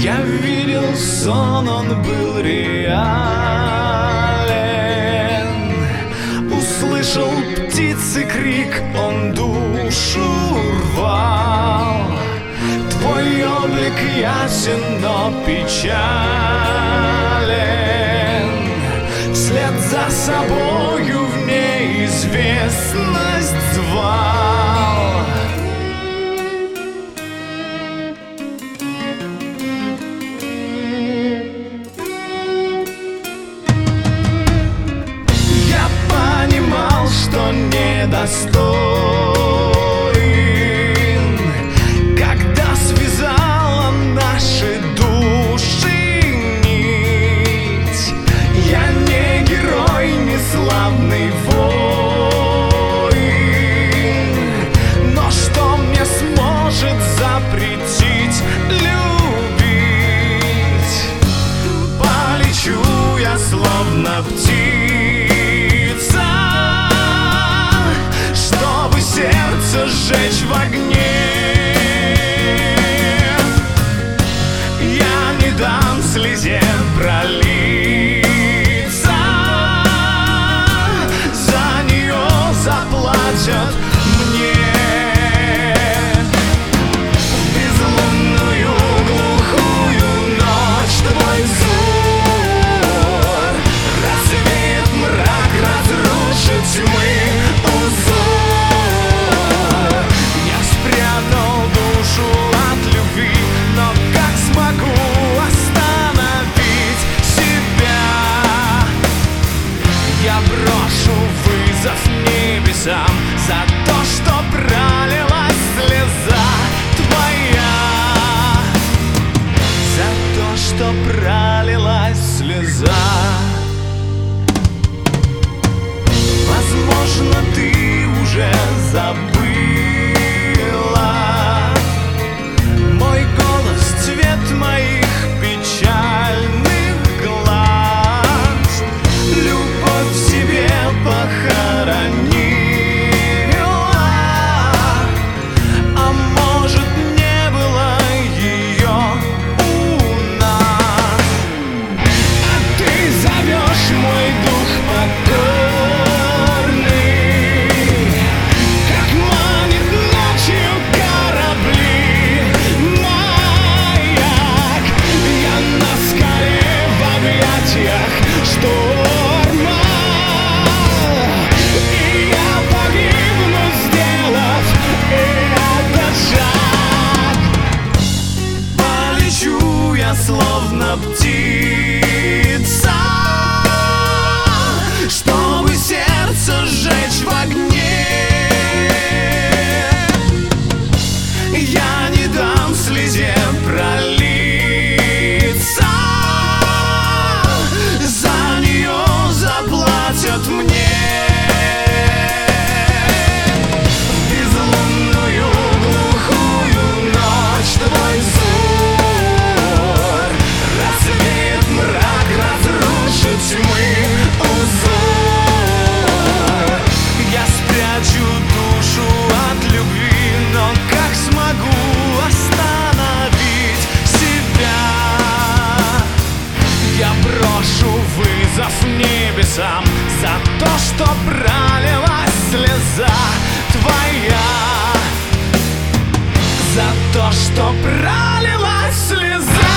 Я видел сон, он был реален. Услышал птицы крик, он душу рвал. Твой облик ясен, но печален. Вслед за собою в неизвестность звал. Я понимал, что недостоин, когда связала наши души нить. Я не герой, не славный воин, но что мне сможет запретить любить? Полечу я словно птица, чтобы сердце сжечь в огне. Я не дам слезе пролиться, за нее заплатят мне. Безлунную глухую ночь твой взор развеет мрак, разрушит тьмы узор. Я спрятал душу от любви, но как смогу остановить себя? Я брошу вызов небесам за то, что пролилась слеза твоя, за то, что пролилась слеза. Возможно, ты уже забыла мой голос, цвет моих печальных глаз. Любовь в себе похоронила, а может, не было ее у нас. А ты зовешь мой дух покорный, как манит ночью корабли маяк. Я на скале в объятиях шторма, и я погибну, сделав этот шаг. Полечу я словно птица, чтобы сердце сжечь в огне. Я не дам слезе пролиться, за нее заплатят мне. Безлунную глухую ночь твой взор развеет мрак, разрушит тьмы узор. Я спрячу душу от любви, но как смогу остановить себя? Я брошу вызов небесам за то, что пролилась слеза твоя, за то, что пролилась слеза.